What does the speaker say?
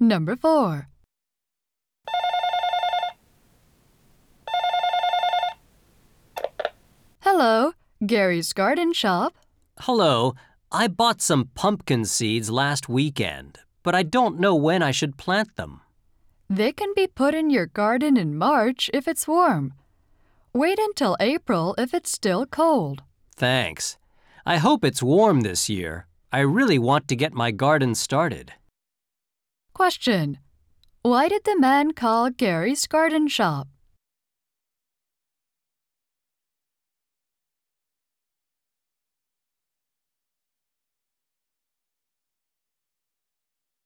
Number 4. Hello, Gary's Garden Shop. Hello, I bought some pumpkin seeds last weekend, but I don't know when I should plant them. They can be put in your garden in March if it's warm. Wait until April if it's still cold. Thanks. I hope it's warm this year. I really want to get my garden started. Question. Why did the man call Gary's Garden Shop?